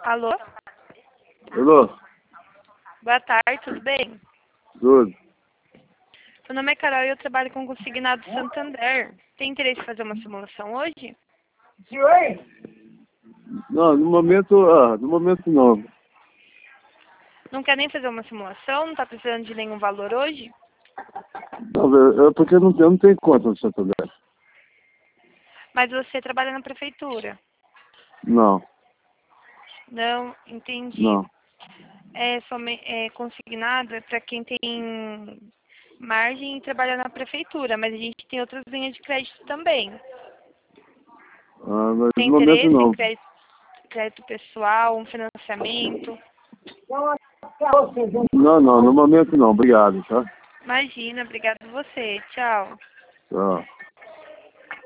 Alô? Alô? Boa tarde, tudo bem? Tudo. Meu nome é Carol e eu trabalho com Consignado Santander. Tem interesse em fazer uma simulação hoje? Não, no momento não. Não quer nem fazer uma simulação? Não está precisando de nenhum valor hoje? Não, porque eu não tenho conta no Santander. Mas você trabalha na prefeitura? Não, Não, entendi. não. Consignado é para quem tem margem e trabalha na prefeitura, mas a gente tem outras linhas de crédito também. Mas Tem no momento interesse em não. crédito pessoal, um financiamento? Não, no momento não. Obrigado, tá? Imagina, obrigado a você. Tchau. Tchau.